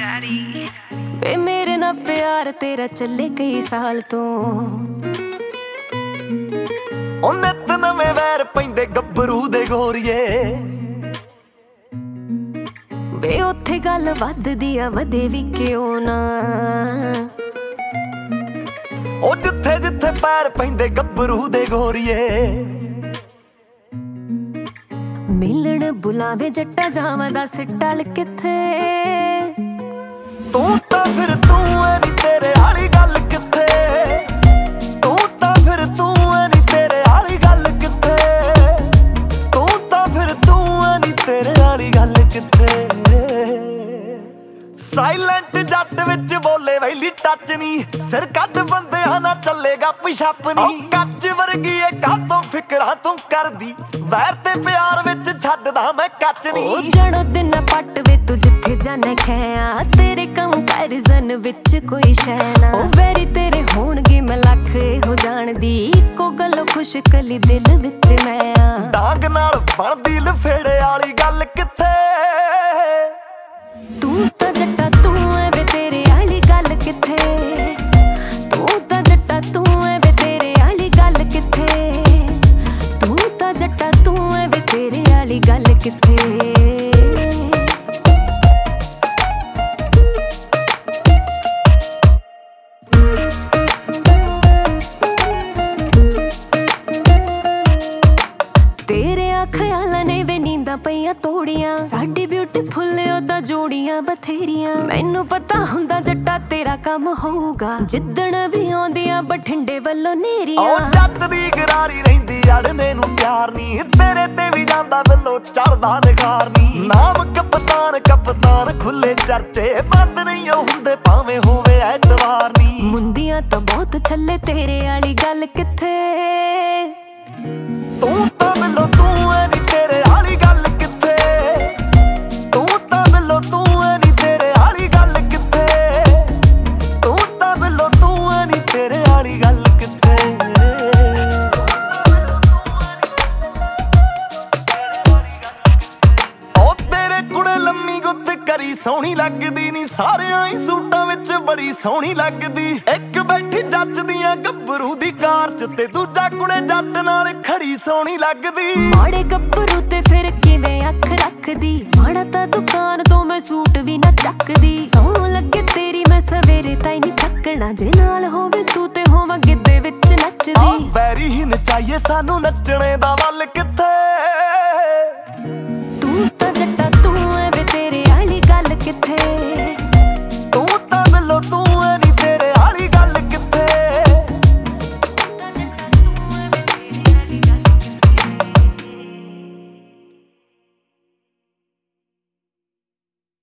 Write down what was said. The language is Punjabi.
daddy ਵੇ ਮੇਰੇ ਨਾਲ ਪਿਆਰ ਤੇਰਾ ਚੱਲੇ ਕਈ ਸਾਲ ਤੋਂ ਉਹ ਨਿੱਤ ਨਵੇਂ ਵੈਰ ਪੈਂਦੇ ਗੱਭਰੂ ਦੇ ਗੋਰੀਏ ਵੇ ਉੱਥੇ ਗੱਲ ਵੱਧਦੀ ਆ ਵਧੇ ਵੀ ਕਿਉਂ ਨਾ ਉਹ ਜਿੱਥੇ ਜਿੱਥੇ ਪੈਰ ਪੈਂਦੇ ਗੱਭਰੂ ਦੇ ਗੋਰੀਏ ਮਿਲਣ ਬੁਲਾਵੇ ਜੱਟਾ ਜਾਵਾਂ ਦੱਸ ਟਲ ਕਿੱਥੇ ਤੂੰ ਤਾਂ ਫਿਰ ਤੂੰ ਐ ਨੀ ਤੇਰੇ ਵਾਲੀ ਗੱਲ ਕਿੱਥੇ ਤੂੰ ਤਾਂ ਫਿਰ ਤੂੰ ਐ ਨੀ ਤੇਰੇ ਵਾਲੀ ਗੱਲ ਕਿੱਥੇ ਤੂੰ ਤਾਂ ਫਿਰ ਤੂੰ ਐ ਨੀ ਤੇਰੇ ਵਾਲੀ ਗੱਲ ਕਿੱਥੇ ਸਾਇਲੈਂਟ ਜੱਟ ਵਿੱਚ ਬੋਲੇ ਵੈਲੀ ਟੱਚ ਨੀ ਸਿਰ ਕੱਢ ਬੰਦਿਆਂ ਨਾ ਚੱਲੇਗਾ ਪਿਛਾਪ ਨੀ ਕੱਚ ਵਰਗੀ ਏ ਕਾਤੋਂ ਫਿਕਰਾਂ ਤੂੰ ਕਰਦੀ ਵੈਰ ਤੇ ਪਿਆਰ ਵਿੱਚ ਛੱਡਦਾ ਮੈਂ ਕੱਚ ਨੀ ਉਹ ਜਣੋ ਦਿਨ ਪੱਟ ਵੇ ਤੂੰ ਜਿੱਥੇ ਜਾਣੇ ਖਿਆ ਤੇਰੇ ਕੰਪੈਰੀਜ਼ਨ ਵਿੱਚ ਕੋਈ ਸ਼ੈ ਨਾ ਉਹ ਵੈਰੀ ਤੇਰੇ ਹੋਣਗੇ ਮੈਂ ਲੱਖ ਇਹੋ ਜਾਣਦੀ ਇੱਕੋ ਗੱਲ ਖੁਸ਼ ਕਲੀ ਦਿਲ ਵਿੱਚ ਮੈਂ ਆ ਡਾਂਗ ਨਾਲ ਬਣਦੀ ਲਫੇੜੇ ਵਾਲੀ ਗੱਲ ਕਿੱਥੇ ਤੂੰ ਤਾਂ ਜੱਟਾ ਤੂੰ ਐ ਵੇ ਤੇਰੇ ਵਾਲੀ ਗੱਲ ਕਿੱਥੇ ਤੂੰ ਤਾਂ ਜੱਟਾ ਤੂੰ ਐ ਵੇ ਤੇਰੇ ਵਾਲੀ ਗੱਲ ਕਿੱਥੇ ਤੂੰ ਤਾਂ ਜੱਟਾ ਤੂੰ ਐ ਵੇ ਤੇਰੇ ਵਾਲੀ ਗੱਲ ਕਿੱਥੇ ਤੇਰੇ ਖਿਆਲਾਂ ਨੇ ਵੇ ਨੀਂਦਾਂ ਪਈਆਂ ਤੋੜੀਆਂ ਸਾਡੀ ਬਿਊਟੀਫੁੱਲ ਉਹਦਾ ਜੋੜੀਆਂ ਬਥੇਰੀਆਂ ਮੈਨੂੰ ਪਤਾ ਹੁੰਦਾ ਜੱਟਾ ਤੇਰਾ ਕੰਮ ਹੋਊਗਾ ਜਿੱਦਣ ਵੀ ਆਉਂਦੀਆਂ ਬਠਿੰਡੇ ਵੱਲੋਂ ਨੇਰੀਆਂ ਉਹ ਜੱਟ ਦੀ ਗਰਾਰੀ ਰਹਿੰਦੀ ਅੜਨੇ ਨੂੰ ਤਿਆਰ ਨੀ ਤੇਰੇ ਤੇ ਵੀ ਜਾਂਦਾ ਵੱਲੋਂ ਚੜਦਾ ਨਿਖਾਰ ਨੀ ਨਾਮ ਕਪਤਾਨ ਕਪਤਾਨ ਖੁੱਲੇ ਚਰਚੇ ਬੰਦ ਨਹੀਂ ਹੁੰਦੇ ਭਾਵੇਂ ਹੋਵੇ ਐਤਵਾਰ ਨੀ ਮੁੰਦੀਆਂ ਤਾਂ ਬਹੁਤ ਛੱਲੇ ਤੇਰੇ ਵਾਲੀ ਗੱਲ ਕਿੱਥੇ ਤੂੰ ਤਾਂ ਮਿਲੋ ਤੂੰ ਐ ਨੀ ਤੇਰੇ ਵਾਲੀ ਗੱਲ ਕਿੱਥੇ ਤੂੰ ਤਾਂ ਮਿਲੋ ਤੂੰ ਐ ਨੀ ਤੇਰੇ ਵਾਲੀ ਗੱਲ ਕਿੱਥੇ ਤੂੰ ਤਾਂ ਮਿਲੋ ਤੂੰ ਐ ਨੀ ਤੇਰੇ ਵਾਲੀ ਗੱਲ ਕਿੱਥੇ ਉਹ ਤੇਰੇ ਕੁੜੇ ਲੰਮੀ ਗੁੱਤ ਕਰੀ ਸੋਹਣੀ ਲੱਗਦੀ ਨੀ ਸਾਰਿਆਂ ਹੀ ਸੂਟਾਂ ਵਿੱਚ ਬੜੀ ਸੋਹਣੀ ਲੱਗਦੀ ਇੱਕ ਬੈਠੀ ਜੱਜਦੀਆਂ ਗੱਭਰੂ ਦੀ ਕਾਰ ਚ ਤੇ ਦੂਜਾ ਕੁੜੇ ਜੱਟ ਨਾਲ ਖੜੀ ਸੋਹਣੀ ਲੱਗਦੀ ਮਾੜੇ ਗੱਭਰੂ ਤੇ ਫਿਰ ਕਿਵੇਂ ਅੱਖ ਰੱਖਦੀ ਮਾੜਾ ਤਾਂ ਦੁਕਾਨ ਤੋਂ ਮੈਂ ਸੂਟ ਵੀ ਨਾ ਚੱਕਦੀ ਸੌਂ ਲੱਗੇ ਤੇਰੀ ਮੈਂ ਸਵੇਰੇ ਤਾਈ ਨਹੀਂ ਥੱਕਣਾ ਜੇ ਨਾਲ ਹੋਵੇ ਤੂੰ ਤੇ ਹੋਵਾਂ ਗਿੱਧੇ ਵਿੱਚ ਨੱਚਦੀ ਵੈਰੀ ਹੀ ਨਚਾਈਏ ਸਾਨੂੰ